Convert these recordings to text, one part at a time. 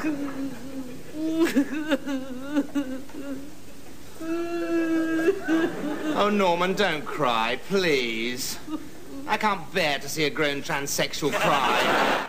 Oh, Norman, don't cry, please. I can't bear to see a grown transsexual cry.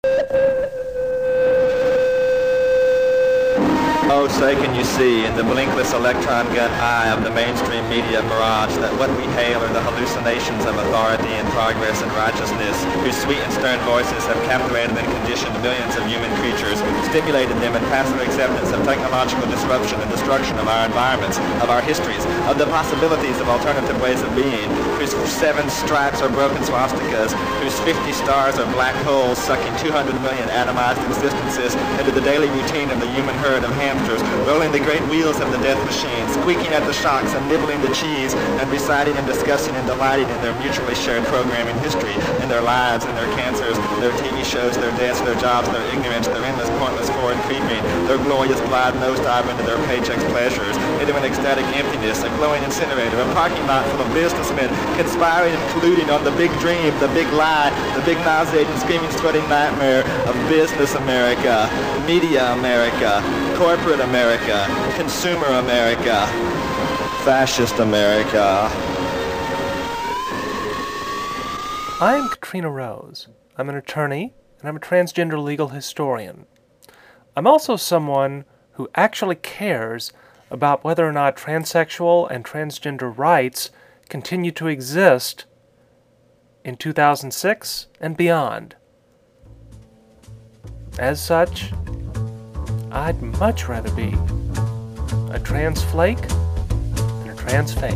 Oh, say can you see in the blinkless electron gun eye of the mainstream media mirage that what we hail are the hallucinations of authority and progress and righteousness, whose sweet and stern voices have captivated and conditioned millions of human creatures, stimulated them in passive acceptance of technological disruption and destruction of our environments, of our histories, of the possibilities of alternative ways of being, whose 7 stripes are broken swastikas, whose 50 stars are black holes sucking 200 million atomized existences into the daily routine of the human herd of hamsters, rolling the great wheels of the death machine, squeaking at the shocks and nibbling the cheese, and reciting and discussing and delighting in their mutually shared programming history, in their lives, in their cancers, their TV shows, their deaths, their jobs, their ignorance, their endless pointless forward creeping, their glorious glide nosedive into their paychecks' pleasures, into an ecstatic emptiness, a glowing incinerator, a parking lot full of businessmen conspiring and colluding on the big dream, the big lie, the big nauseating, screaming, sweating nightmare of business America, media America, corporate America, consumer America, fascist America. I'm Katrina Rose. I'm an attorney, and I'm a transgender legal historian. I'm also someone who actually cares about whether or not transsexual and transgender rights continue to exist in 2006 and beyond. As such, I'd much rather be a trans flake than a trans fake.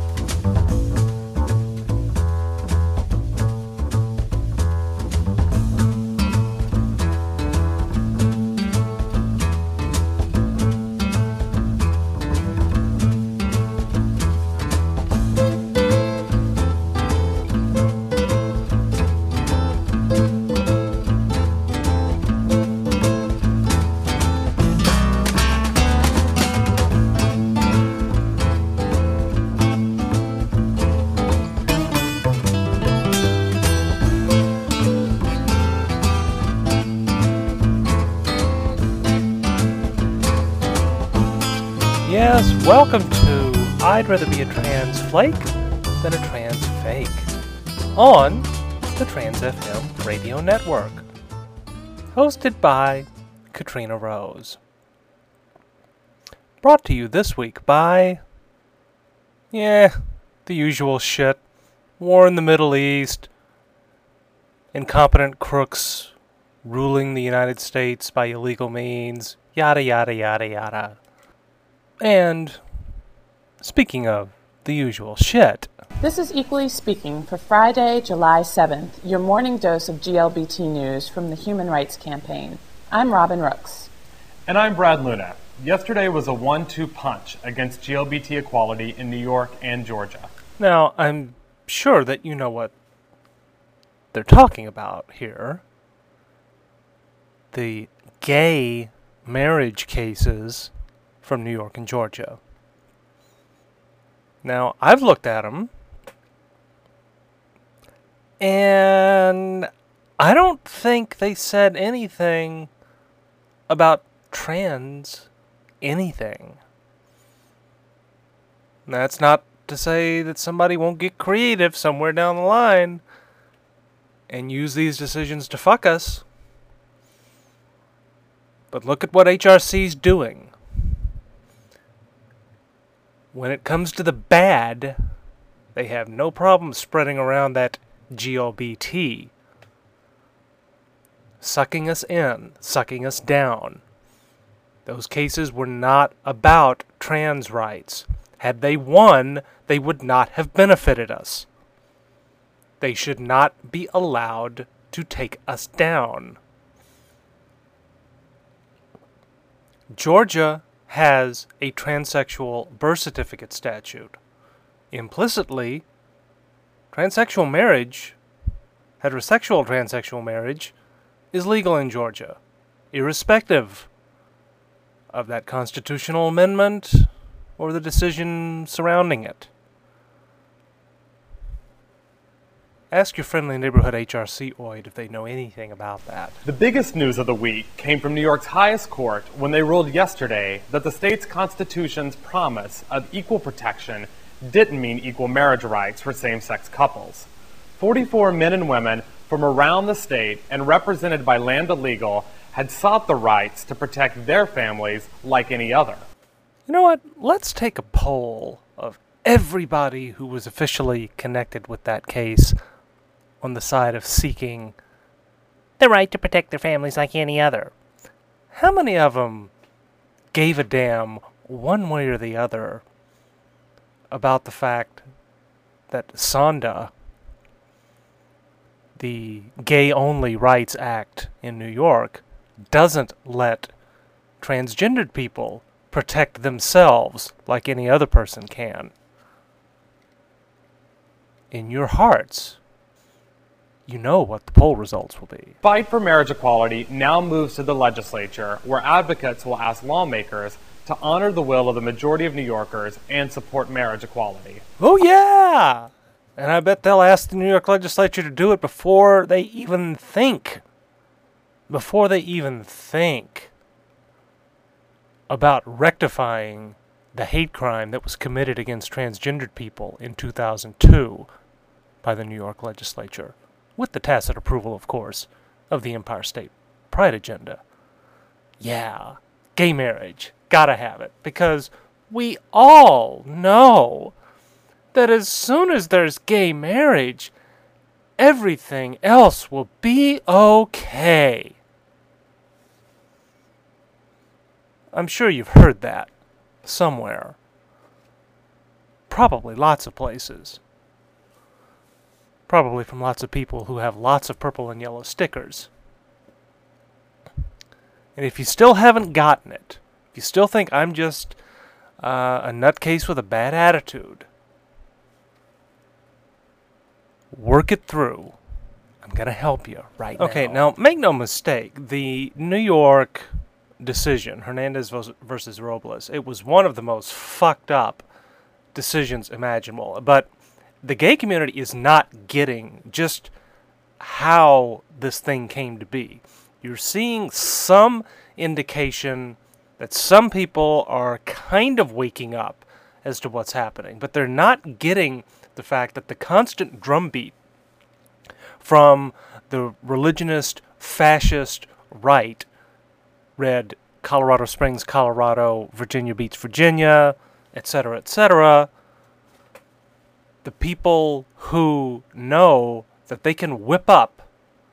Yes, welcome to I'd Rather Be a Trans Flake Than a Trans Fake on the Trans FM Radio Network, hosted by Katrina Rose. Brought to you this week by, the usual shit. War in the Middle East, incompetent crooks ruling the United States by illegal means, yada yada yada yada. And speaking of the usual shit. This is Equally Speaking for Friday, July 7th, your morning dose of GLBT news from the Human Rights Campaign. I'm Robin Rooks. And I'm Brad Luna. Yesterday was a 1-2 punch against GLBT equality in New York and Georgia. Now, I'm sure that you know what they're talking about here. The gay marriage cases from New York and Georgia. Now, I've looked at them, and I don't think they said anything about trans anything. That's not to say that somebody won't get creative somewhere down the line and use these decisions to fuck us. But look at what HRC's doing. When it comes to the bad, they have no problem spreading around that GLBT. Sucking us in, sucking us down. Those cases were not about trans rights. Had they won, they would not have benefited us. They should not be allowed to take us down. Georgia has a transsexual birth certificate statute. Implicitly, transsexual marriage, heterosexual transsexual marriage, is legal in Georgia, irrespective of that constitutional amendment or the decision surrounding it. Ask your friendly neighborhood HRC-oid if they know anything about that. The biggest news of the week came from New York's highest court when they ruled yesterday that the state's constitution's promise of equal protection didn't mean equal marriage rights for same-sex couples. 44 men and women from around the state and represented by Lambda Legal had sought the rights to protect their families like any other. You know what? Let's take a poll of everybody who was officially connected with that case on the side of seeking the right to protect their families like any other. How many of them gave a damn one way or the other about the fact that SONDA, the Gay-Only Rights Act in New York, doesn't let transgendered people protect themselves like any other person can? In your hearts, you know what the poll results will be. Fight for marriage equality now moves to the legislature, where advocates will ask lawmakers to honor the will of the majority of New Yorkers and support marriage equality. Oh, yeah! And I bet they'll ask the New York legislature to do it before they even think. Before they even think about rectifying the hate crime that was committed against transgendered people in 2002 by the New York legislature, with the tacit approval, of course, of the Empire State Pride agenda. Yeah, gay marriage, gotta have it, because we all know that as soon as there's gay marriage, everything else will be okay. I'm sure you've heard that somewhere. Probably lots of places. Probably from lots of people who have lots of purple and yellow stickers. And if you still haven't gotten it, if you still think I'm just a nutcase with a bad attitude, work it through. I'm going to help you right now. Okay, now make no mistake, the New York decision, Hernandez versus Robles, it was one of the most fucked up decisions imaginable. But the gay community is not getting just how this thing came to be. You're seeing some indication that some people are kind of waking up as to what's happening, but they're not getting the fact that the constant drumbeat from the religionist, fascist right, read Colorado Springs, Colorado, Virginia Beach, Virginia, etc., the people who know that they can whip up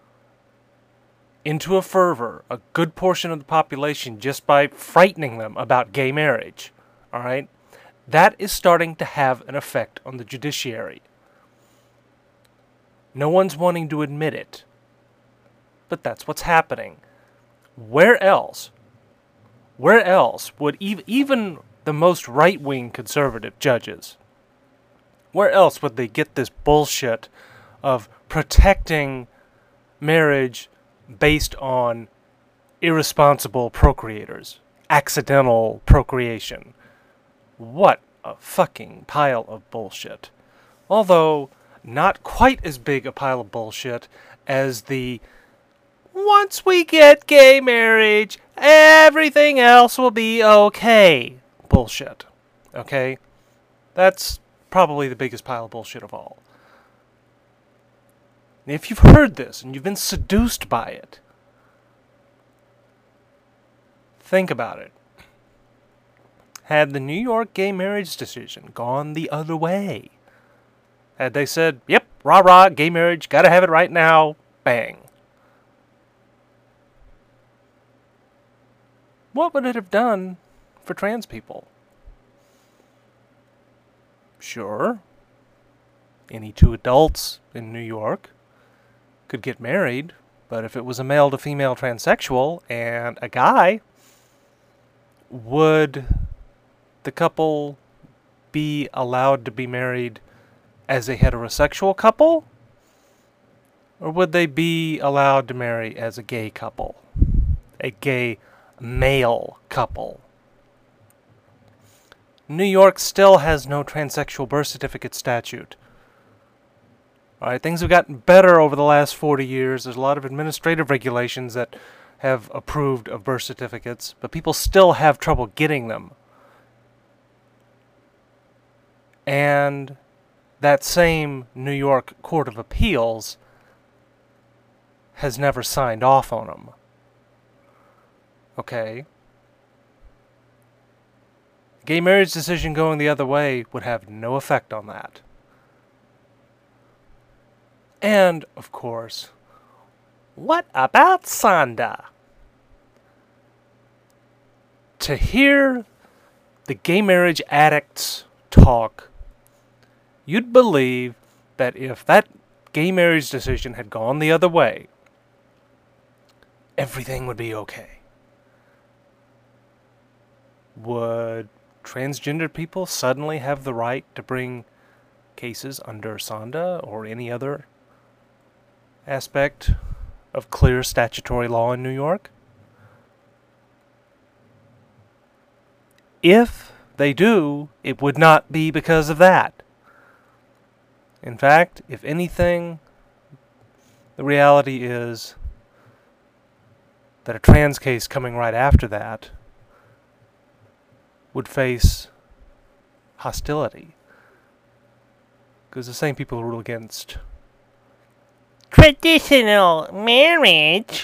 into a fervor a good portion of the population just by frightening them about gay marriage, all right? That is starting to have an effect on the judiciary. No one's wanting to admit it, but that's what's happening. Where else would even the most right-wing conservative judges, where else would they get this bullshit of protecting marriage based on irresponsible procreators, accidental procreation? What a fucking pile of bullshit. Although, not quite as big a pile of bullshit as the once we get gay marriage, everything else will be okay bullshit. Okay? That's probably the biggest pile of bullshit of all. If you've heard this and you've been seduced by it, think about it. Had the New York gay marriage decision gone the other way, had they said, yep, rah-rah, gay marriage, gotta have it right now, bang, what would it have done for trans people? Sure, any two adults in New York could get married, but if it was a male-to-female transsexual and a guy, would the couple be allowed to be married as a heterosexual couple? Or would they be allowed to marry as a gay couple? A gay male couple? New York still has no transsexual birth certificate statute. All right, things have gotten better over the last 40 years. There's a lot of administrative regulations that have approved of birth certificates, but people still have trouble getting them. And that same New York Court of Appeals has never signed off on them. Okay? Gay marriage decision going the other way would have no effect on that. And, of course, what about Sonda? To hear the gay marriage addicts talk, you'd believe that if that gay marriage decision had gone the other way, everything would be okay. Would transgender people suddenly have the right to bring cases under Sonda or any other aspect of clear statutory law in New York? If they do, it would not be because of that. In fact, if anything, the reality is that a trans case coming right after that would face hostility. Because the same people who rule against traditional marriage,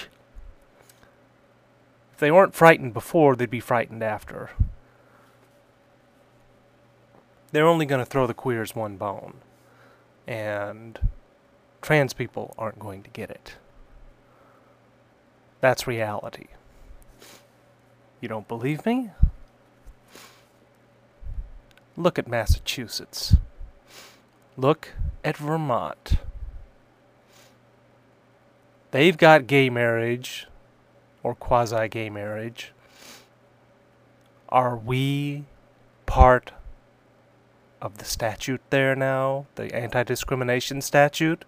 if they weren't frightened before, they'd be frightened after. They're only going to throw the queers one bone. And trans people aren't going to get it. That's reality. You don't believe me? Look at Massachusetts. Look at Vermont. They've got gay marriage, or quasi-gay marriage. Are we part of the statute there now? The anti-discrimination statute?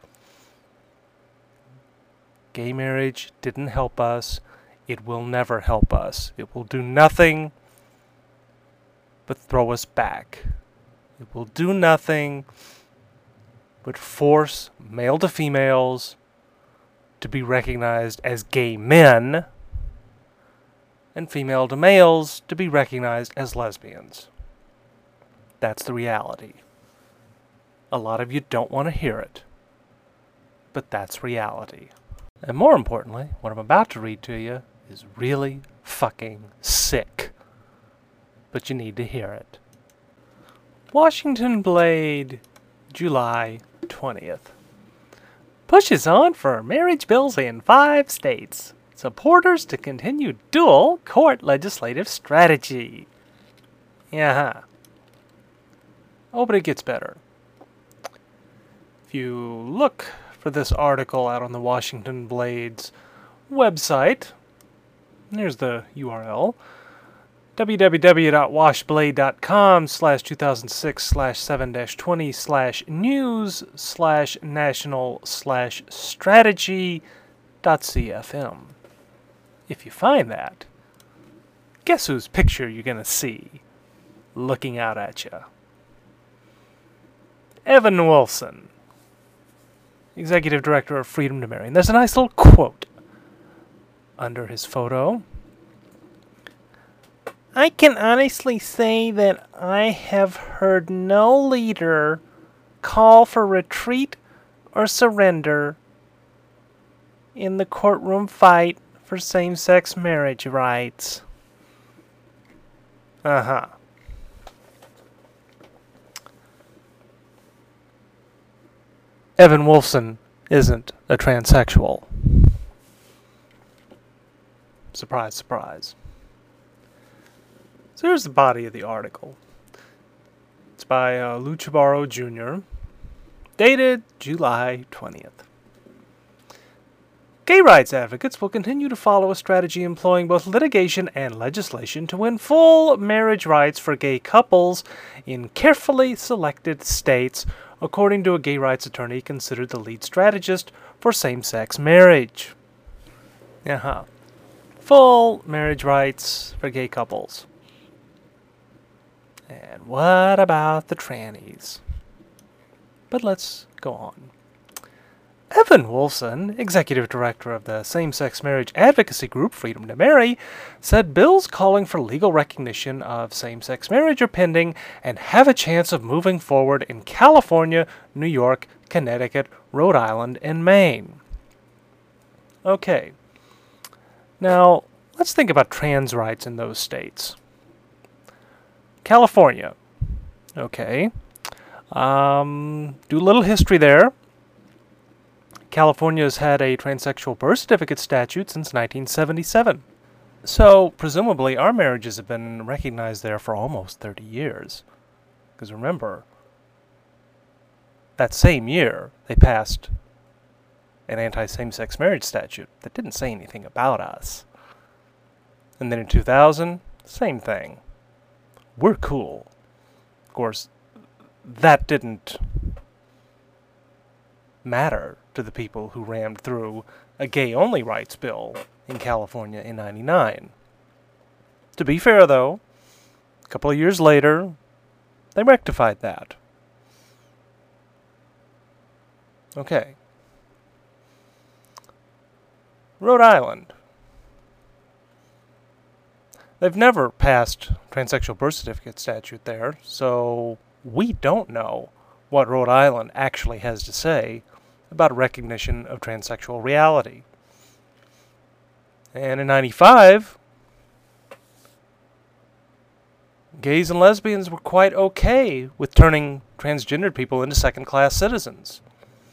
Gay marriage didn't help us. It will never help us. It will do nothing but throw us back. It will do nothing but force male to females to be recognized as gay men, and female to males to be recognized as lesbians. That's the reality. A lot of you don't want to hear it, but that's reality. And more importantly, what I'm about to read to you is really fucking sick, but you need to hear it. Washington Blade, July 20th. Pushes on for marriage bills in 5 states. Supporters to continue dual court legislative strategy. Yeah. Oh, but it gets better. If you look for this article out on the Washington Blade's website, here's the URL, www.washblade.com/2006/7-20/news/national/strategy.cfm. If you find that, guess whose picture you're going to see looking out at you? Evan Wolfson, Executive Director of Freedom to Marry. And there's a nice little quote under his photo. I can honestly say that I have heard no leader call for retreat or surrender in the courtroom fight for same-sex marriage rights. Uh-huh. Evan Wolfson isn't a transsexual. Surprise, surprise. So here's the body of the article. It's by Lou Chabarro Jr., dated July 20th. Gay rights advocates will continue to follow a strategy employing both litigation and legislation to win full marriage rights for gay couples in carefully selected states, according to a gay rights attorney considered the lead strategist for same-sex marriage. Full marriage rights for gay couples. And what about the trannies? But let's go on. Evan Wolfson, executive director of the same-sex marriage advocacy group Freedom to Marry, said bills calling for legal recognition of same-sex marriage are pending and have a chance of moving forward in California, New York, Connecticut, Rhode Island, and Maine. Okay. Now, let's think about trans rights in those states. California. Okay. Do a little history there. California has had a transsexual birth certificate statute since 1977. So, presumably, our marriages have been recognized there for almost 30 years. Because remember, that same year, they passed an anti-same-sex marriage statute that didn't say anything about us. And then in 2000, same thing. We're cool. Of course, that didn't matter to the people who rammed through a gay-only rights bill in California in '99. To be fair, though, a couple of years later, they rectified that. Okay. Rhode Island. They've never passed transsexual birth certificate statute there, so we don't know what Rhode Island actually has to say about recognition of transsexual reality. And in '95, gays and lesbians were quite okay with turning transgendered people into second-class citizens.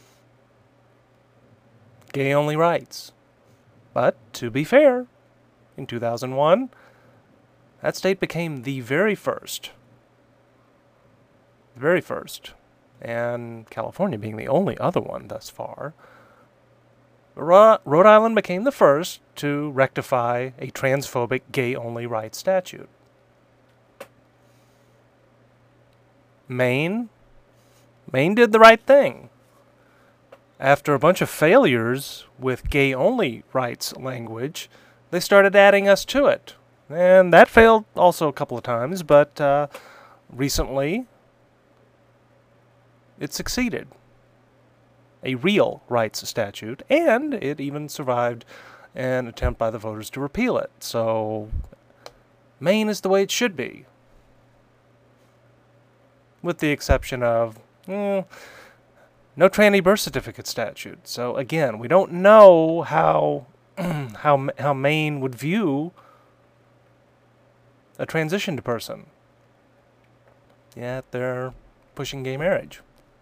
Gay-only rights. But, to be fair, in 2001, that state became the very first, and California being the only other one thus far. Rhode Island became the first to rectify a transphobic gay-only rights statute. Maine did the right thing. After a bunch of failures with gay-only rights language, they started adding us to it. And that failed also a couple of times, but recently it succeeded. A real rights statute, and it even survived an attempt by the voters to repeal it. So, Maine is the way it should be. With the exception of, no tranny birth certificate statute. So, again, we don't know how how Maine would view a transitioned person. Yet they're pushing gay marriage.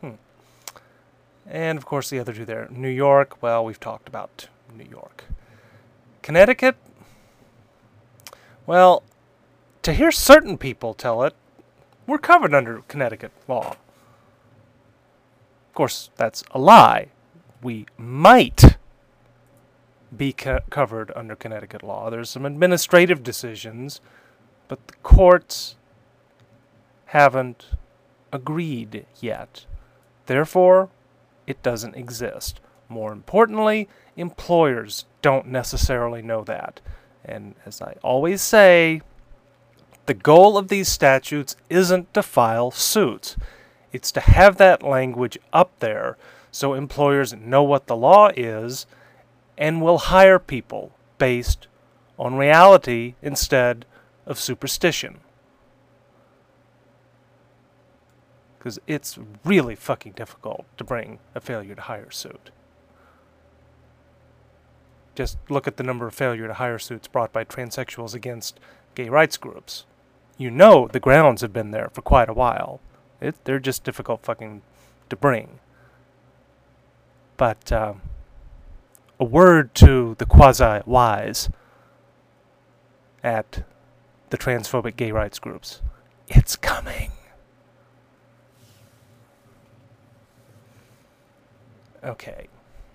And, of course, the other two there. New York, well, we've talked about New York. Connecticut, well, to hear certain people tell it, we're covered under Connecticut law. Of course, that's a lie. We might be covered under Connecticut law. There's some administrative decisions, but the courts haven't agreed yet. Therefore, it doesn't exist. More importantly, employers don't necessarily know that. And as I always say, the goal of these statutes isn't to file suits. It's to have that language up there so employers know what the law is and will hire people based on reality instead of superstition. Because it's really fucking difficult to bring a failure to hire suit. Just look at the number of failure to hire suits brought by transsexuals against gay rights groups. You know the grounds have been there for quite a while. They're just difficult fucking to bring. But a word to the quasi-wise at the transphobic gay rights groups. It's coming. Okay.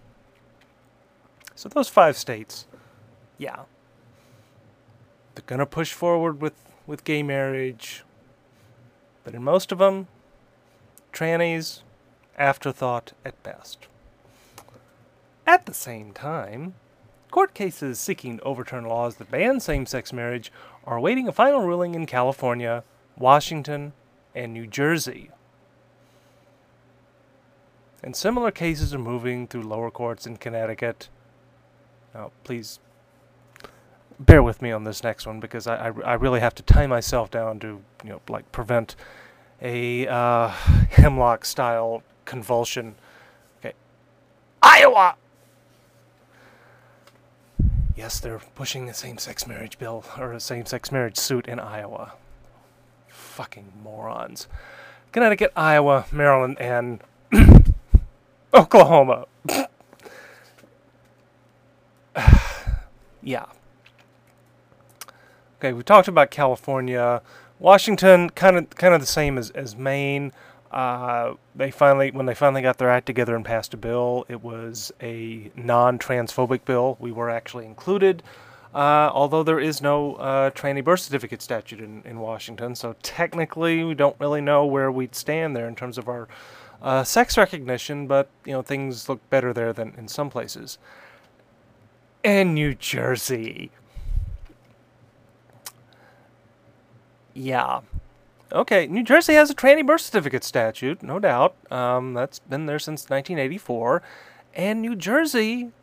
So those 5 states, yeah. They're going to push forward with gay marriage. But in most of them, trannies, afterthought at best. At the same time, court cases seeking to overturn laws that ban same-sex marriage are awaiting a final ruling in California, Washington, and New Jersey. And similar cases are moving through lower courts in Connecticut. Now, please bear with me on this next one because I really have to tie myself down to, prevent a hemlock-style convulsion. Okay. Iowa! Yes, they're pushing a same-sex marriage bill, or a same-sex marriage suit in Iowa. Fucking morons. Connecticut, Iowa, Maryland, and Oklahoma. Yeah. Okay, we talked about California. Washington, kind of the same as Maine. When they finally got their act together and passed a bill, it was a non-transphobic bill. We were actually included, although there is no tranny birth certificate statute in Washington. So technically, we don't really know where we'd stand there in terms of our sex recognition. But things look better there than in some places. And New Jersey. Yeah. Okay, New Jersey has a tranny birth certificate statute, no doubt. That's been there since 1984. And New Jersey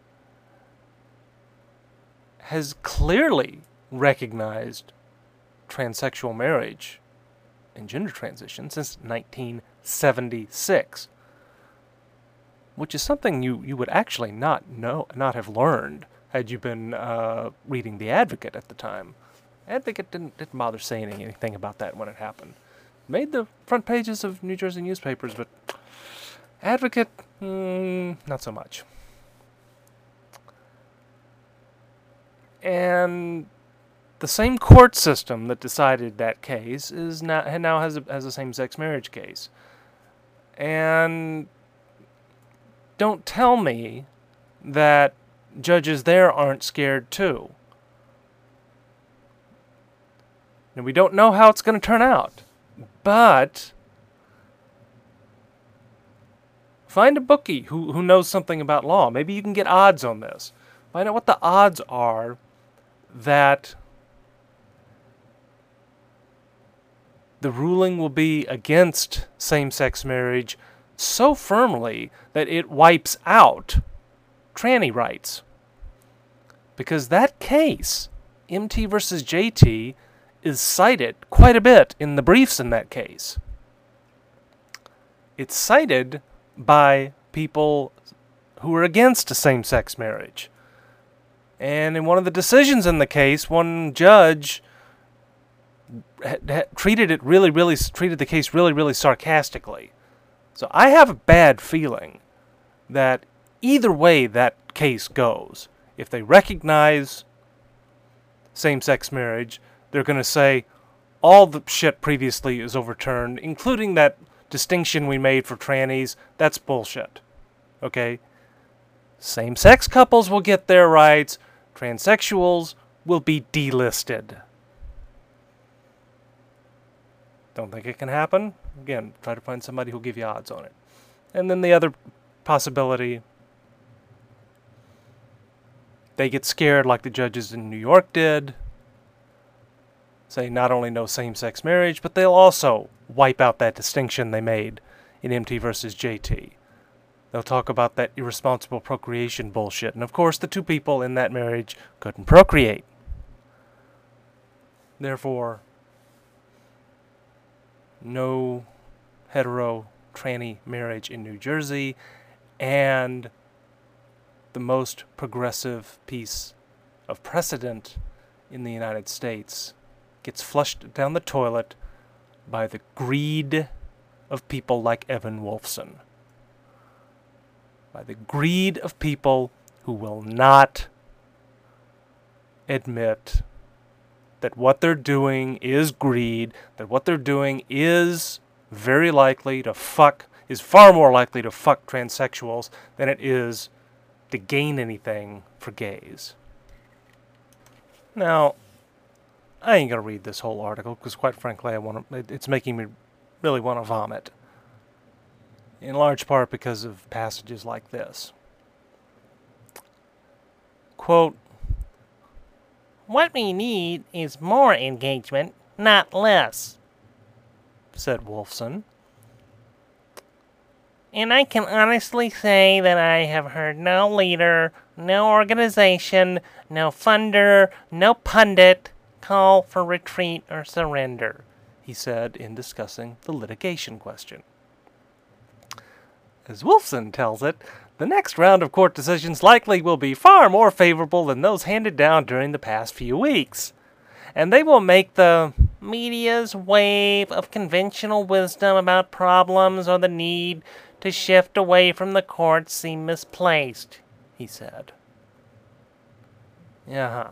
has clearly recognized transsexual marriage and gender transition since 1976. Which is something you would actually not have learned had you been reading The Advocate at the time. Advocate didn't bother saying anything about that when it happened. Made the front pages of New Jersey newspapers, but Advocate, not so much. And the same court system that decided that case now has a same-sex marriage case. And don't tell me that judges there aren't scared too. And we don't know how it's going to turn out. But find a bookie who knows something about law. Maybe you can get odds on this. Find out what the odds are that the ruling will be against same-sex marriage so firmly that it wipes out tranny rights. Because that case, MT versus JT, is cited quite a bit in the briefs in that case. It's cited by people who are against same-sex marriage. And in one of the decisions in the case, one judge treated the case really sarcastically. So I have a bad feeling that either way that case goes, if they recognize same-sex marriage, they're going to say all the shit previously is overturned, including that distinction we made for trannies. That's bullshit. Okay? Same-sex couples will get their rights. Transsexuals will be delisted. Don't think it can happen? Again, try to find somebody who'll give you odds on it. And then the other possibility, they get scared like the judges in New York did. Say not only no same-sex marriage, but they'll also wipe out that distinction they made in MT versus JT. They'll talk about that irresponsible procreation bullshit. And of course, the two people in that marriage couldn't procreate. Therefore, no hetero tranny marriage in New Jersey, and the most progressive piece of precedent in the United States gets flushed down the toilet by the greed of people like Evan Wolfson. By the greed of people who will not admit that what they're doing is greed, that what they're doing is very likely to is far more likely to fuck transsexuals than it is to gain anything for gays. Now, I ain't going to read this whole article because, quite frankly, it's making me really want to vomit. In large part because of passages like this. Quote, "What we need is more engagement, not less," said Wolfson. And I can honestly say that I have heard no leader, no organization, no funder, no pundit call for retreat or surrender, he said in discussing the litigation question. As Wolfson tells it, the next round of court decisions likely will be far more favorable than those handed down during the past few weeks. And they will make the media's wave of conventional wisdom about problems or the need to shift away from the courts seem misplaced, he said. Yeah.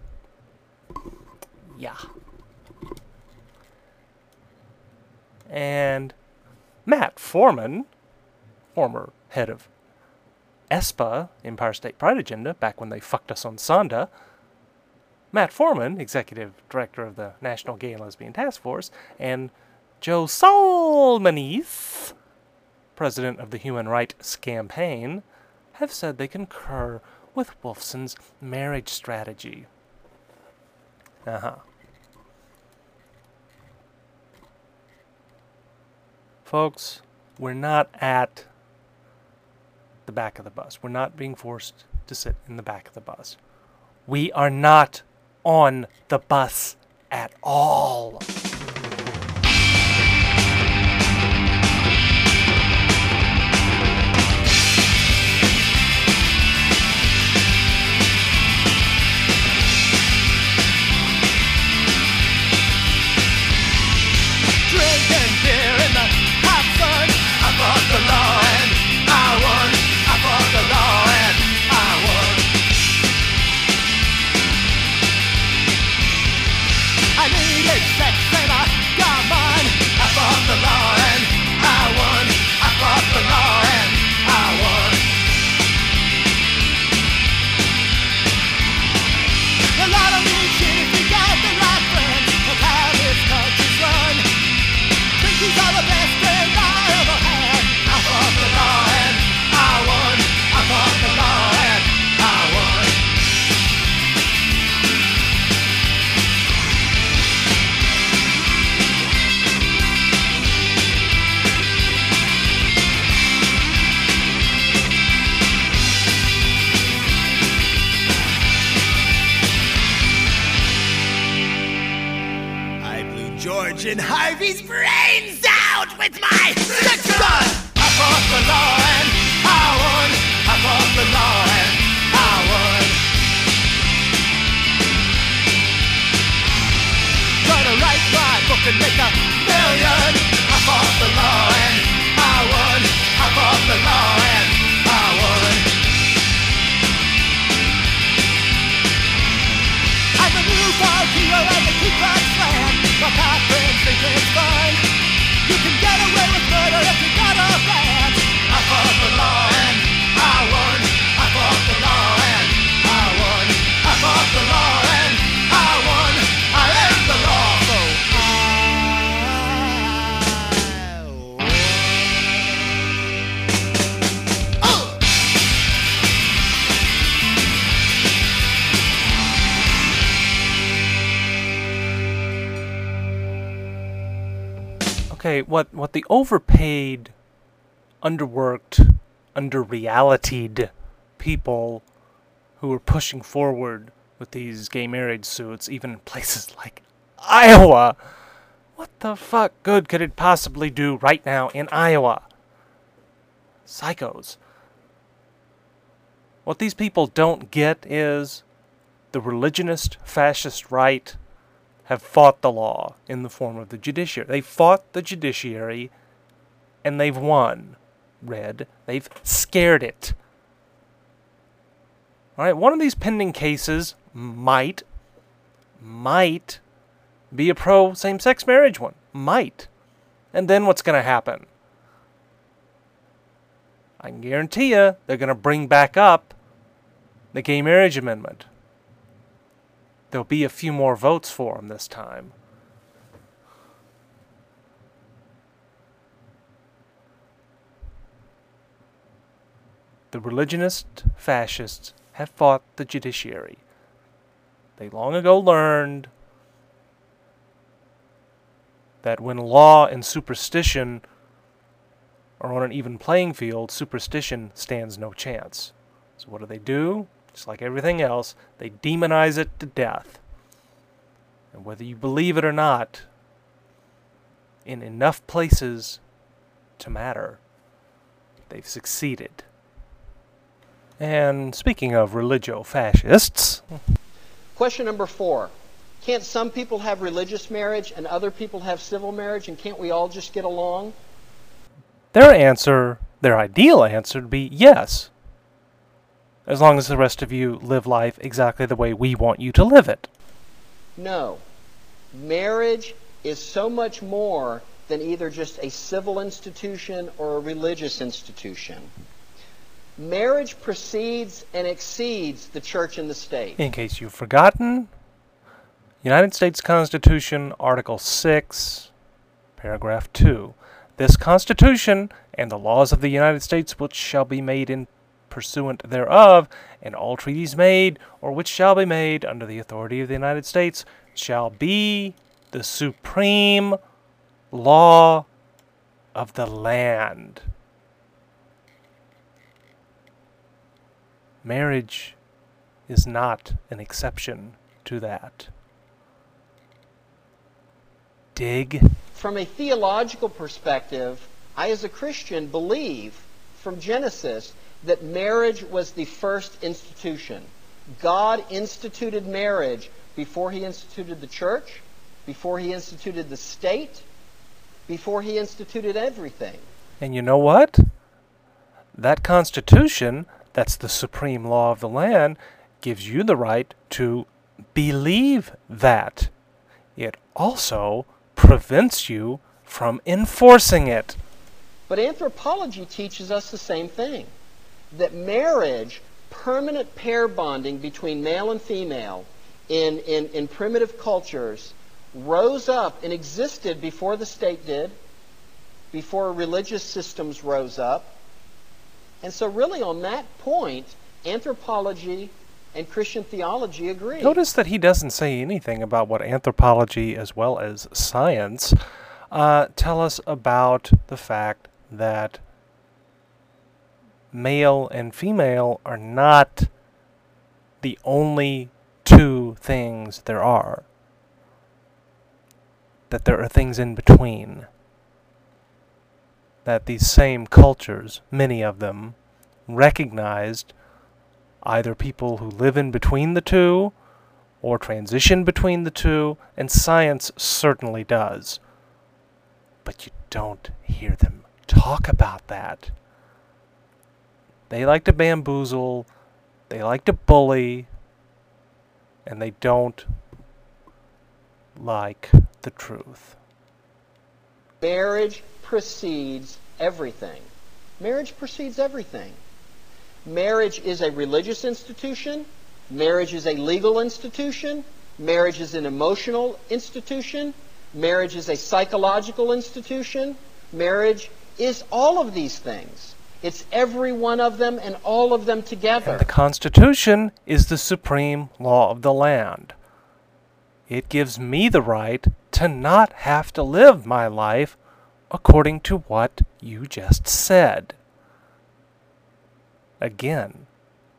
And Matt Foreman, former head of ESPA, Empire State Pride Agenda, back when they fucked us on Sonda. Matt Foreman, executive director of the National Gay and Lesbian Task Force, and Joe Solmonese, president of the Human Rights Campaign, have said they concur with Wolfson's marriage strategy. Folks, we're not at the back of the bus. We're not being forced to sit in the back of the bus. We are not on the bus at all. Drinking beer in the hot sun, I fought the law and I won. I fought the law and I won. I needed sex and I got mine. I fought the law and I won. I fought the law and I won. A lot of mean shit if you got the right friends. Of how this country's run. Drinkies are the best friend I ever had. I fought the law and I won. I fought the law and I won. I blew George and Harvey's brains out with my six gun. I fought the law and I won. I fought the law and I won. Gonna write my book and make $1 million. I fought the law and I won. I fought the law and I won. I'm the new bar hero at the Ku Klux Klan. My pop friends think it's fun. You can get away with murder if you got a plan. I fought the law and I won. I fought the law and I won. I fought the law and I won. I am the law, so I won. Okay, what the overpaid, underworked, under-realityd people who are pushing forward with these gay marriage suits, even in places like Iowa, what the fuck good could it possibly do right now in Iowa? Psychos. What these people don't get is the religionist fascist right have fought the law in the form of the judiciary. They fought the judiciary, and they've won. Red. They've scared it. All right, one of these pending cases might be a pro-same-sex marriage one. Might. And then what's going to happen? I can guarantee you they're going to bring back up the gay marriage amendment. There'll be a few more votes for him this time. The religionist fascists have fought the judiciary. They long ago learned that when law and superstition or on an even playing field, superstition stands no chance. So what do? Just like everything else, they demonize it to death. And whether you believe it or not, in enough places to matter, they've succeeded. And speaking of religio-fascists... Question number 4. Can't some people have religious marriage and other people have civil marriage, and can't we all just get along? Their ideal answer would be yes. As long as the rest of you live life exactly the way we want you to live it. No. Marriage is so much more than either just a civil institution or a religious institution. Marriage precedes and exceeds the church and the state. In case you've forgotten, United States Constitution, Article 6, Paragraph 2. This Constitution and the laws of the United States which shall be made in pursuant thereof, and all treaties made or which shall be made under the authority of the United States shall be the supreme law of the land. Marriage is not an exception to that. Dig? From a theological perspective, I as a Christian believe from Genesis that marriage was the first institution. God instituted marriage before he instituted the church, before he instituted the state, before he instituted everything. And you know what? That Constitution, that's the supreme law of the land, gives you the right to believe that. It also prevents you from enforcing it. But anthropology teaches us the same thing. That marriage, permanent pair bonding between male and female in primitive cultures, rose up and existed before the state did, before religious systems rose up. And so really on that point, anthropology and Christian theology agree. Notice that he doesn't say anything about what anthropology as well as science tell us about the fact that male and female are not the only two things there are. That there are things in between. That these same cultures, many of them, recognized either people who live in between the two or transition between the two, and science certainly does. But you don't hear them talk about that. They like to bamboozle, they like to bully, and they don't like the truth. Marriage precedes everything. Marriage precedes everything. Marriage is a religious institution. Marriage is a legal institution. Marriage is an emotional institution. Marriage is a psychological institution. Marriage is all of these things. It's every one of them and all of them together. And the Constitution is the supreme law of the land. It gives me the right to not have to live my life according to what you just said. Again.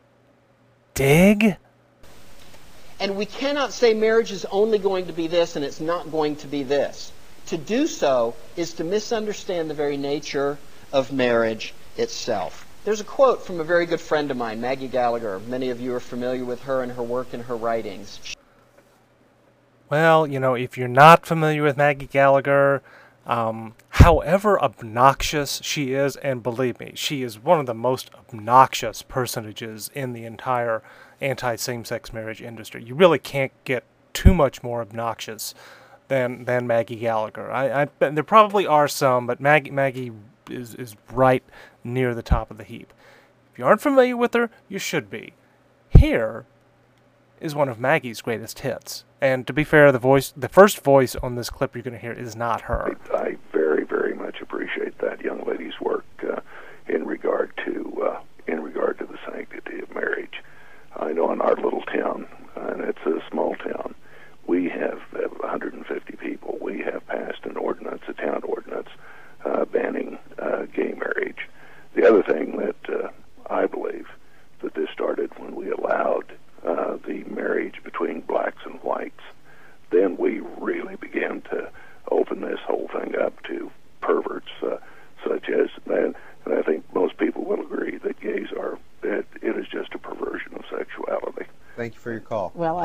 Dig? And we cannot say marriage is only going to be this and it's not going to be this. To do so is to misunderstand the very nature of marriage itself. There's a quote from a very good friend of mine, Maggie Gallagher. Many of you are familiar with her and her work and her writings. Well, you know, if you're not familiar with Maggie Gallagher, however obnoxious she is, and believe me, she is one of the most obnoxious personages in the entire anti-same-sex marriage industry. You really can't get too much more obnoxious than Maggie Gallagher. There probably are some, but Maggie is right near the top of the heap. If you aren't familiar with her, you should be. Here is one of Maggie's greatest hits. And to be fair, the first voice on this clip you're going to hear is not her. I very, very much appreciate that young lady's work in regard to the sanctity of marriage. I know in our little town, and it's a small town, we have 150 people. We have passed an ordinance, a town ordinance, banning gay marriage.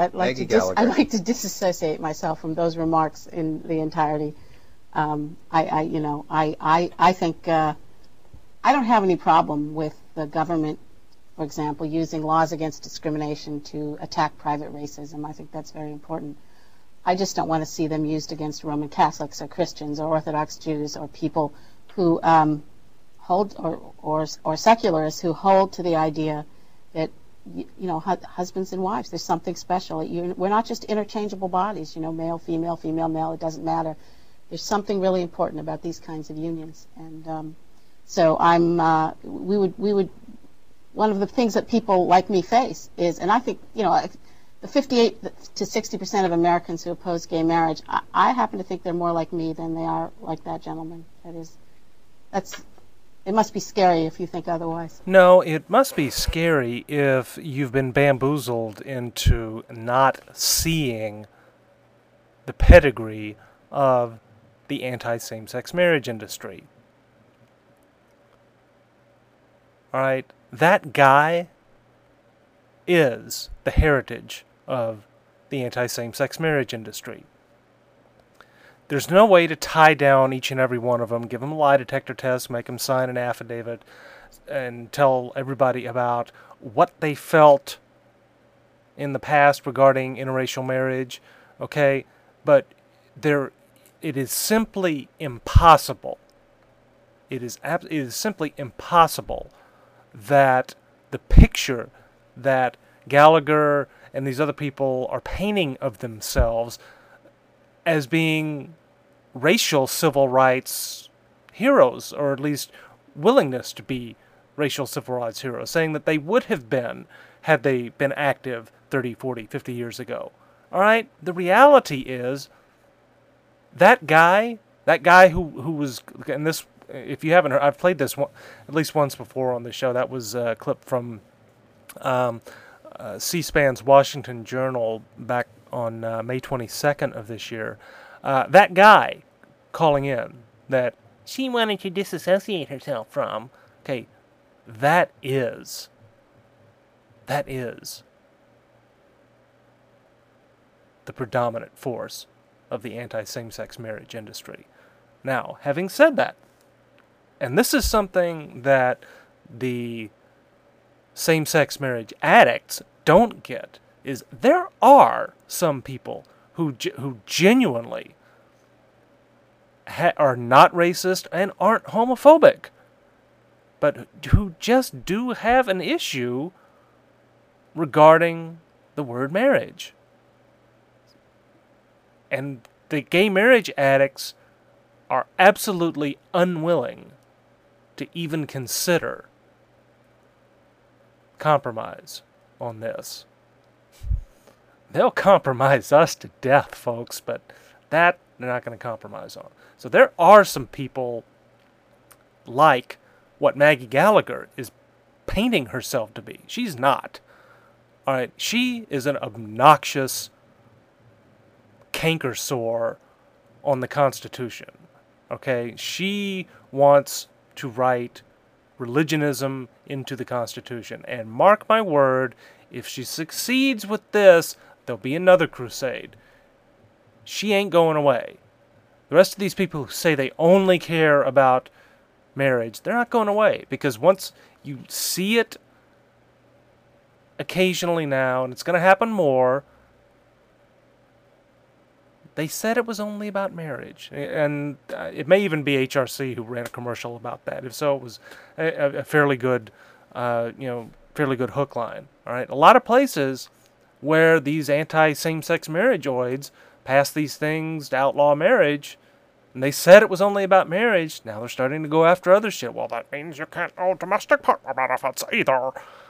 I'd like to disassociate myself from those remarks in the entirety. I think I don't have any problem with the government, for example, using laws against discrimination to attack private racism. I think that's very important. I just don't want to see them used against Roman Catholics or Christians or Orthodox Jews or people who hold or secularists who hold to the idea that husbands and wives, there's something special. We're not just interchangeable bodies, male, female, female, male. It doesn't matter. There's something really important about these kinds of unions, and so we would. One of the things that people like me face is, and I think the 58 to 60% of Americans who oppose gay marriage, I happen to think they're more like me than they are like that gentleman. It must be scary if you think otherwise. No, it must be scary if you've been bamboozled into not seeing the pedigree of the anti-same-sex marriage industry. All right, that guy is the heritage of the anti-same-sex marriage industry. There's no way to tie down each and every one of them, give them a lie detector test, make them sign an affidavit, and tell everybody about what they felt in the past regarding interracial marriage, okay? But it is simply impossible. It is simply impossible that the picture that Gallagher and these other people are painting of themselves as being racial civil rights heroes, or at least willingness to be racial civil rights heroes, saying that they would have been had they been active 30, 40, 50 years ago. All right? The reality is that guy who was, and this, if you haven't heard, I've played this at least once before on the show. That was a clip from C-SPAN's Washington Journal back on May 22nd of this year. That guy calling in that she wanted to disassociate herself from, okay, that is the predominant force of the anti-same-sex marriage industry. Now, having said that, and this is something that the same-sex marriage addicts don't get, is there are some people who genuinely are not racist and aren't homophobic, but who just do have an issue regarding the word marriage. And the gay marriage addicts are absolutely unwilling to even consider compromise on this. They'll compromise us to death, folks, but that they're not going to compromise on. So there are some people like what Maggie Gallagher is painting herself to be. She's not. All right, she is an obnoxious canker sore on the Constitution. Okay, she wants to write religionism into the Constitution. And mark my word, if she succeeds with this, there'll be another crusade. She ain't going away. The rest of these people who say they only care about marriage, they're not going away. Because once you see it occasionally now, and it's going to happen more, they said it was only about marriage. And it may even be HRC who ran a commercial about that. If so, it was a fairly good, fairly good hook line. All right, a lot of places where these anti-same-sex marriageoids pass these things to outlaw marriage, and they said it was only about marriage, now they're starting to go after other shit. Well, that means you can't own domestic partner benefits either.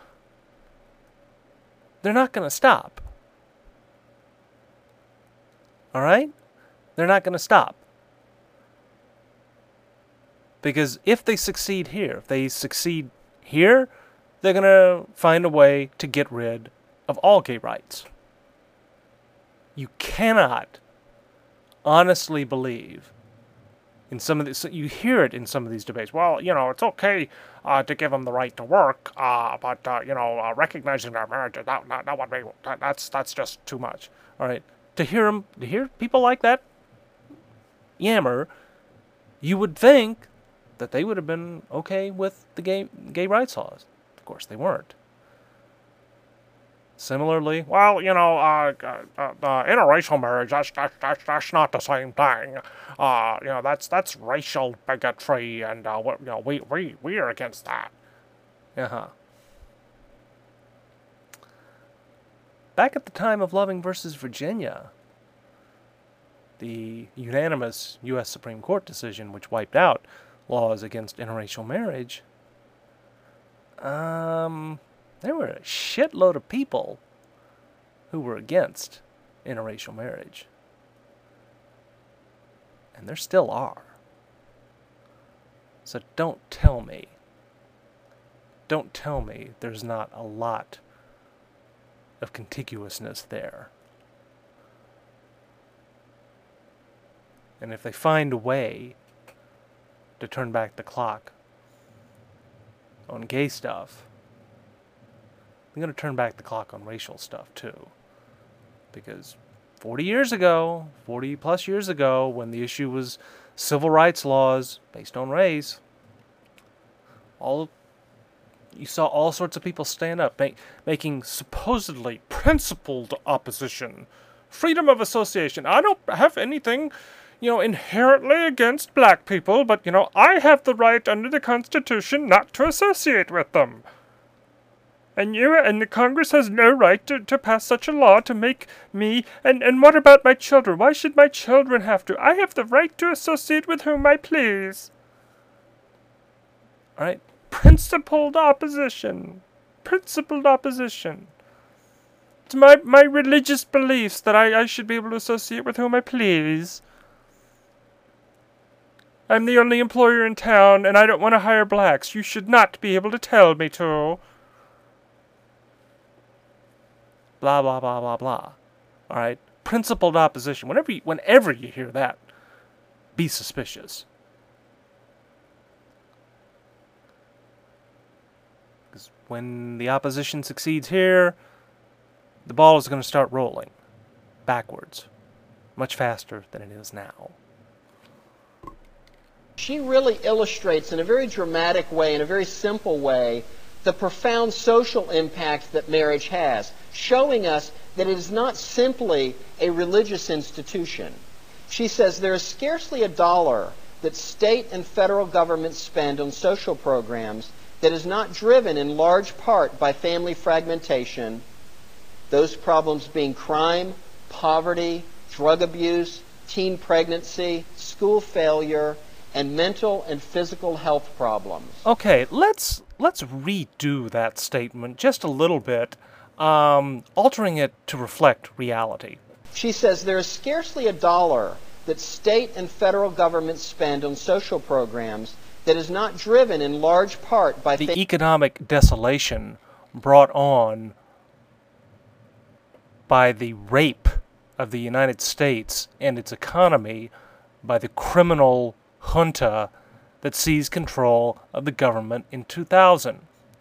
They're not going to stop. All right? They're not going to stop. Because if they succeed here, they're going to find a way to get rid of all gay rights. You cannot honestly believe In some of this, you hear it in some of these debates. Well, it's okay to give them the right to work, but recognizing their marriage, that's just too much. All right, to hear people like that yammer, you would think that they would have been okay with the gay rights laws. Of course, they weren't. Similarly, well, interracial marriage, that's not the same thing. That's racial bigotry, and we are against that. Back at the time of Loving versus Virginia, the unanimous U.S. Supreme Court decision which wiped out laws against interracial marriage, there were a shitload of people who were against interracial marriage. And there still are. So don't tell me there's not a lot of contiguousness there. And if they find a way to turn back the clock on gay stuff, they're going to turn back the clock on racial stuff too. Because 40 plus years ago, when the issue was civil rights laws based on race, you saw all sorts of people stand up, making supposedly principled opposition. Freedom of association. I don't have anything, inherently against black people, but, I have the right under the Constitution not to associate with them. And the Congress has no right to pass such a law to make me, and what about my children? Why should my children have to? I have the right to associate with whom I please. Alright? Principled opposition. It's my religious beliefs that I should be able to associate with whom I please. I'm the only employer in town, and I don't want to hire blacks. You should not be able to tell me to. Blah, blah, blah, blah, blah. Alright? Principled opposition. Whenever you hear that, be suspicious. Because when the opposition succeeds here, the ball is going to start rolling. Backwards. Much faster than it is now. She really illustrates in a very dramatic way, in a very simple way, the profound social impact that marriage has, showing us that it is not simply a religious institution. She says there is scarcely a dollar that state and federal governments spend on social programs that is not driven in large part by family fragmentation, those problems being crime, poverty, drug abuse, teen pregnancy, school failure, and mental and physical health problems. Okay, let's redo that statement just a little bit, altering it to reflect reality. She says there is scarcely a dollar that state and federal governments spend on social programs that is not driven in large part by the economic desolation brought on by the rape of the United States and its economy by the criminal junta that seized control of the government in 2000.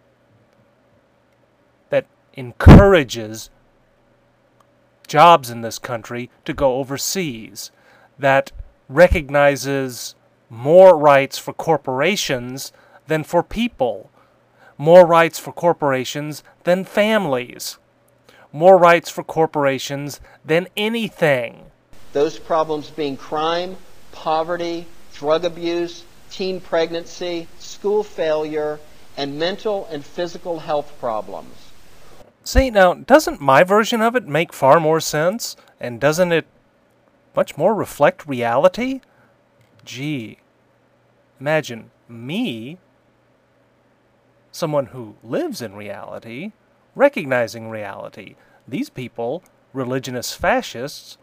That encourages jobs in this country to go overseas. That recognizes more rights for corporations than for people. More rights for corporations than families. More rights for corporations than anything. Those problems being crime, poverty, drug abuse, teen pregnancy, school failure, and mental and physical health problems. See, now, doesn't my version of it make far more sense? And doesn't it much more reflect reality? Gee, imagine me, someone who lives in reality, recognizing reality. These people, religionist fascists,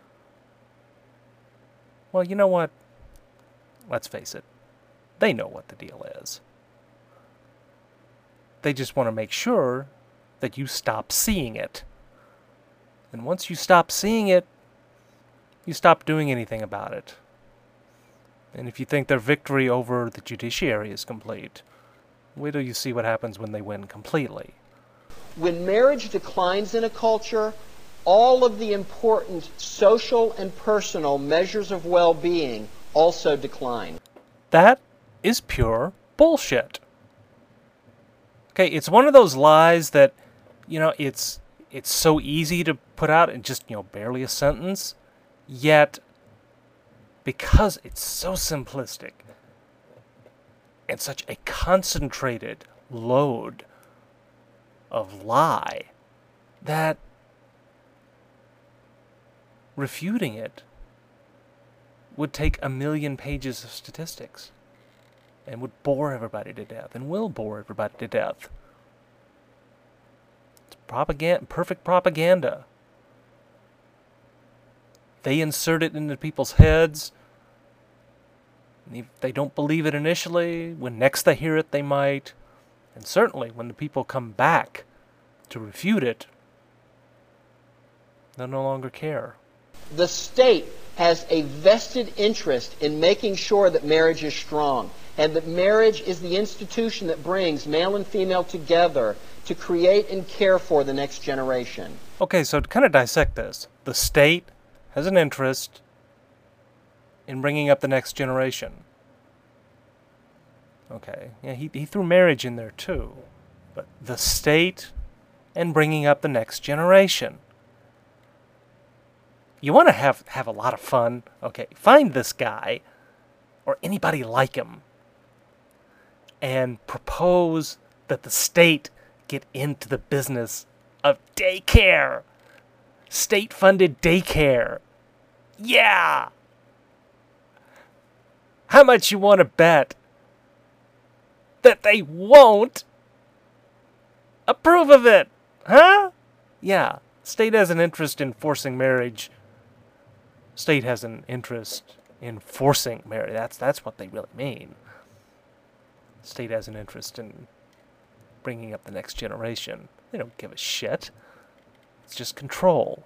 well, you know what? Let's face it. They know what the deal is. They just want to make sure that you stop seeing it. And once you stop seeing it, you stop doing anything about it. And if you think their victory over the judiciary is complete, wait till you see what happens when they win completely. When marriage declines in a culture, all of the important social and personal measures of well-being also decline. That is pure bullshit. Okay, it's one of those lies that, it's so easy to put out in just, barely a sentence, yet because it's so simplistic and such a concentrated load of lie, that refuting it would take 1,000,000 pages of statistics and would bore everybody to death and will bore everybody to death. It's propaganda, perfect propaganda. They insert it into people's heads. And if they don't believe it initially, when next they hear it, they might. And certainly when the people come back to refute it, they'll no longer care. The state has a vested interest in making sure that marriage is strong, and that marriage is the institution that brings male and female together to create and care for the next generation. Okay, so to kind of dissect this, the state has an interest in bringing up the next generation. Okay, yeah, he threw marriage in there too. But the state and bringing up the next generation. You want to have a lot of fun? Okay, find this guy or anybody like him and propose that the state get into the business of daycare. State-funded daycare. Yeah! How much you want to bet that they won't approve of it? Huh? Yeah. State has an interest in forcing marriage. State has an interest in forcing marriage. That's what they really mean. State has an interest in bringing up the next generation. They don't give a shit. It's just control.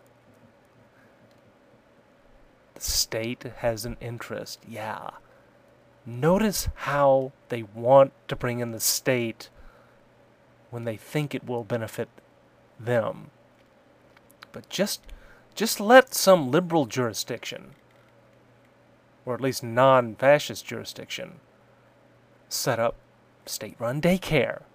The state has an interest. Yeah. Notice how they want to bring in the state when they think it will benefit them. But just let some liberal jurisdiction, or at least non-fascist jurisdiction, set up state-run daycare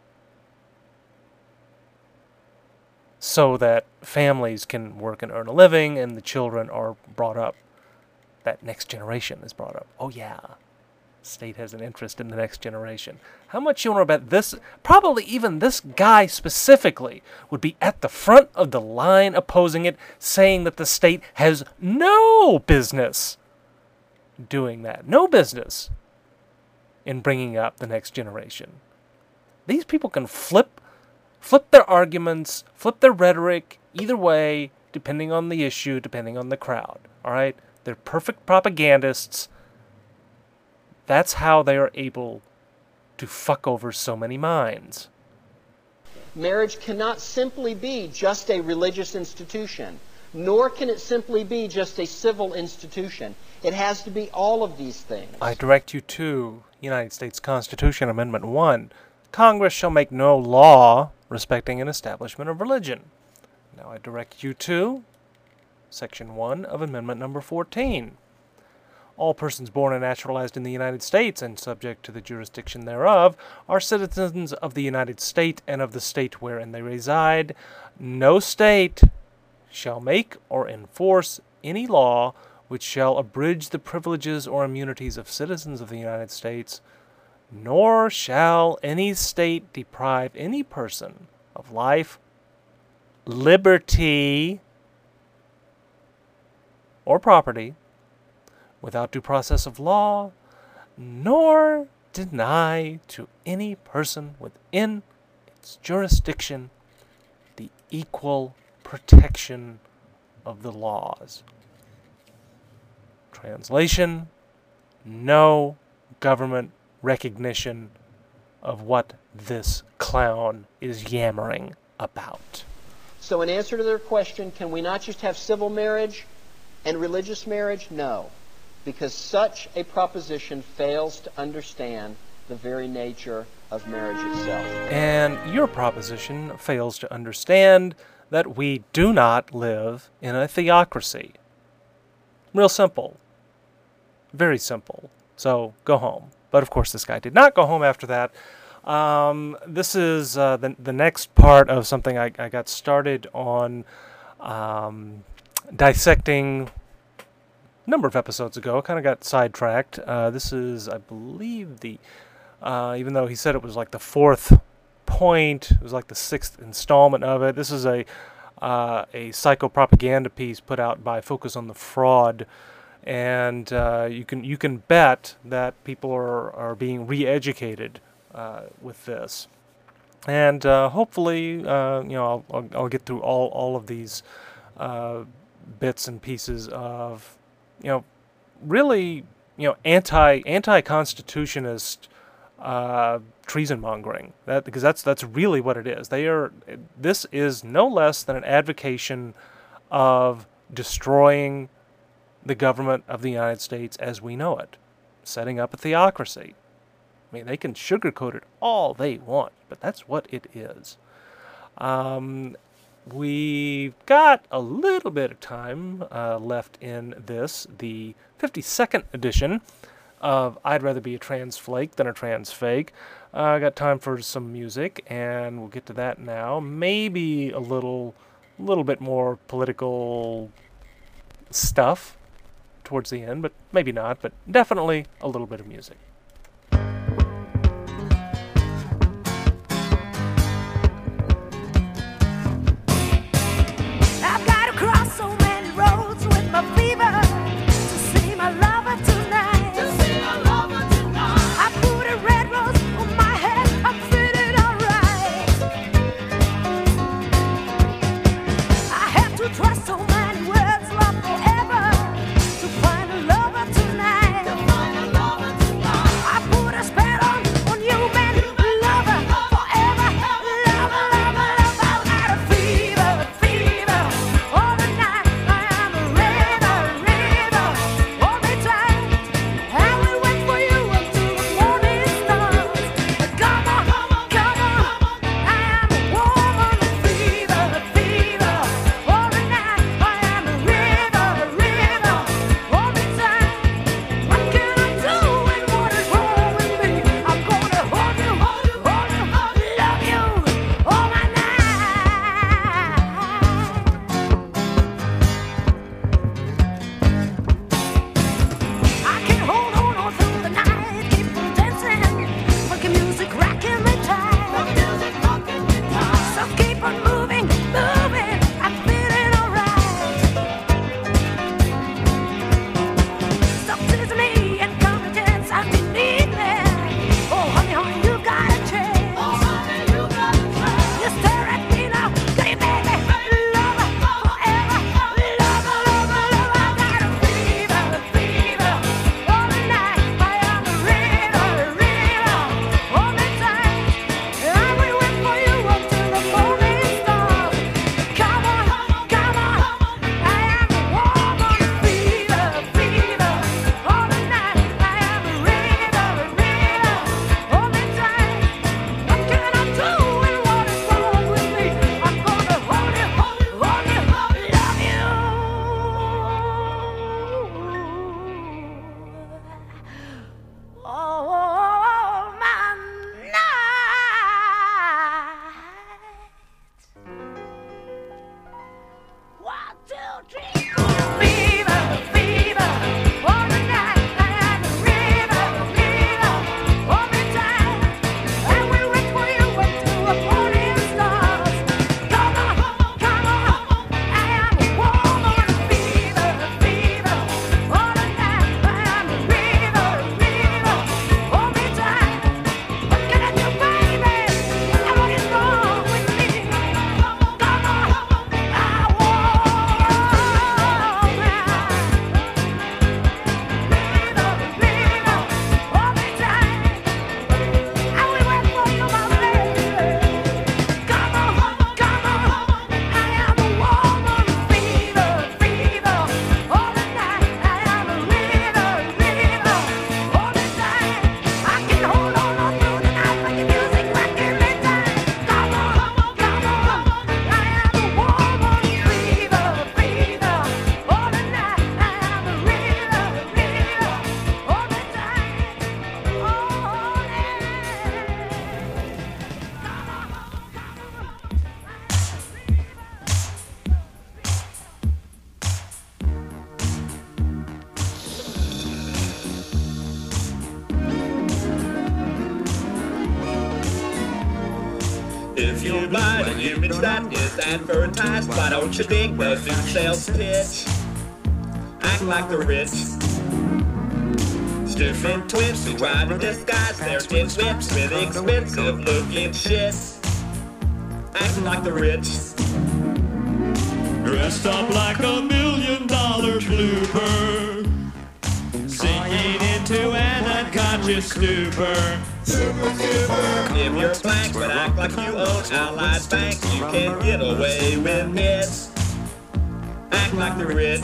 so that families can work and earn a living and the children are brought up. That next generation is brought up. Oh yeah, state has an interest in the next generation. How much you want to bet this? Probably even this guy specifically would be at the front of the line opposing it, saying that the state has no business doing that. No business in bringing up the next generation. These people can flip their arguments, flip their rhetoric, either way, depending on the issue, depending on the crowd. All right? They're perfect propagandists. That's how they are able to fuck over so many minds. Marriage cannot simply be just a religious institution, nor can it simply be just a civil institution. It has to be all of these things. I direct you to United States Constitution Amendment 1. Congress shall make no law respecting an establishment of religion. Now I direct you to Section 1 of Amendment number 14. All persons born and naturalized in the United States and subject to the jurisdiction thereof are citizens of the United States and of the state wherein they reside. No state shall make or enforce any law which shall abridge the privileges or immunities of citizens of the United States, nor shall any state deprive any person of life, liberty, or property without due process of law, nor deny to any person within its jurisdiction the equal protection of the laws. Translation: no government recognition of what this clown is yammering about. So in answer to their question, can we not just have civil marriage and religious marriage? No. because such a proposition fails to understand the very nature of marriage itself. And your proposition fails to understand that we do not live in a theocracy. Real simple. Very simple. So go home. But of course this guy did not go home after that. This is the next part of something I got started on dissecting a number of episodes ago. I kind of got sidetracked. This is, I believe, even though he said it was like the fourth point, it was like the sixth installment of it. This is a psychopropaganda piece put out by Focus on the Fraud, and you can bet that people are being re-educated with this, and hopefully I'll get through all of these bits and pieces of really anti-constitutionist treason mongering, because that's really what it is. This is no less than an advocation of destroying the government of the United States as we know it, setting up a theocracy. I mean, they can sugarcoat it all they want, but that's what it is. We've got a little bit of time left in this, the 52nd edition of I'd Rather Be a Trans Flake Than a Trans Fake. I got time for some music, and we'll get to that now. Maybe a little bit more political stuff towards the end, but maybe not, but definitely a little bit of music. I've got to cross so many roads with my fever to see my lover tonight. I put a red rose on my head, I'm feeling alright. I have to trust so many words, love forever, to find a lover tonight. If you buy the image that is advertised, why don't you dig the new sales pitch? Act like the rich. Stupid twits who try to disguise their nitwits with expensive looking shit. Acting like the rich. Dressed up like $1 million blooper, sinking into an unconscious stupor. Super, super. If you're blank but act like you own Allied Bank, you can get away with it. Act like the rich.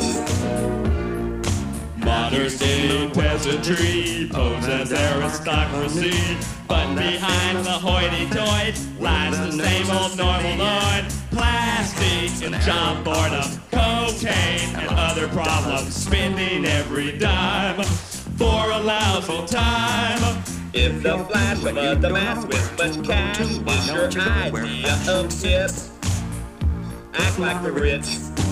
Modern day peasantry pose as aristocracy, but behind the hoity-toity lies the same old normaloid. Plastic and job boredom, cocaine and other problems, spending every dime for a lousy time. If the flash of the mass with much cash is your idea of tips, act like the rich.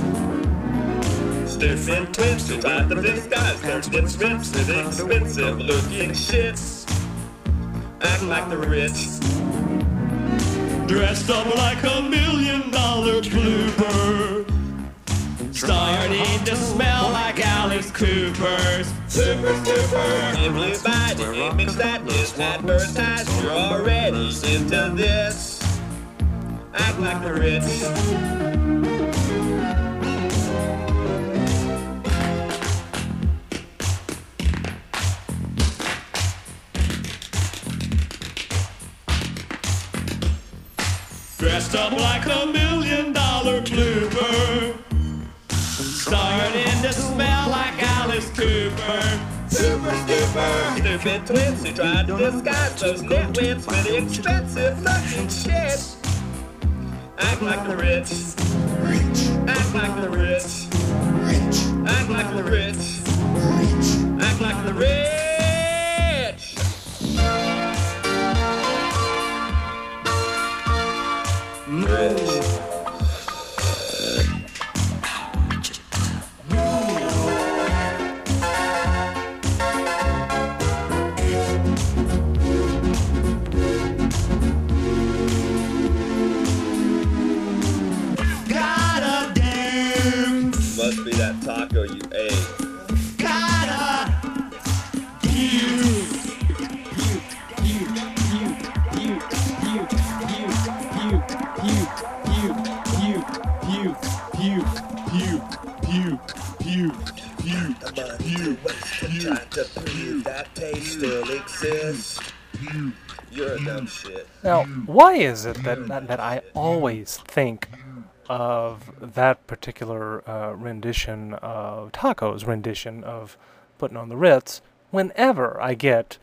Stupid twits who try to disguise their ditch rips with expensive looking shits. Act like the rich. Dressed up like $1 million blooper, starting to smell like Alice Cooper's. Super, super. If you buy the image that is advertised, you're already into this. Act like the rich. Dressed up like $1 million blooper, starting to smell like Alice Cooper. Super, super. Stupid twits who try to disguise those nitwits with expensive looking shit. Act like the rich. Act like the rich. Act like the rich. Act like the rich. Must be that taco you ate. That taste still exists. You're a dumb shit. Now, why is it that I always think of that particular rendition of Taco's rendition of Putting on the Ritz whenever I get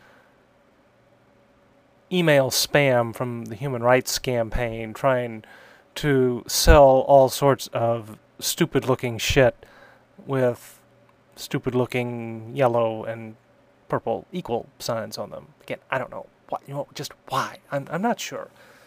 email spam from the Human Rights Campaign trying to sell all sorts of stupid-looking shit with stupid-looking yellow and purple equal signs on them? Again, I don't know. What, just why? I'm not sure.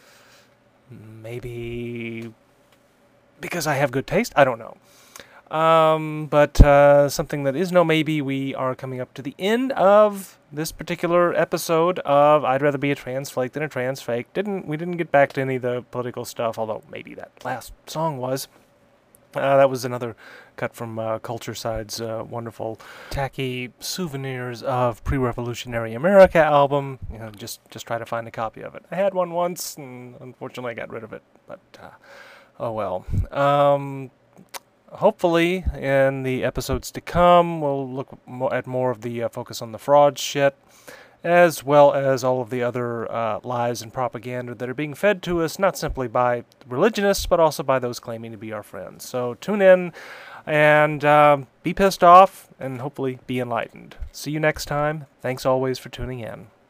Maybe because I have good taste? I don't know. But something that is no maybe, we are coming up to the end of this particular episode of I'd Rather Be a Trans Flake Than a Trans Fake. We didn't get back to any of the political stuff, although maybe that last song was. That was another cut from Culture Side's wonderful tacky Souvenirs of Pre-Revolutionary America album. Just try to find a copy of it. I had one once, and unfortunately I got rid of it. But oh well. Hopefully, in the episodes to come, we'll look at more of the focus on the fraud shit, as well as all of the other lies and propaganda that are being fed to us, not simply by religionists, but also by those claiming to be our friends. So tune in and be pissed off and hopefully be enlightened. See you next time. Thanks always for tuning in.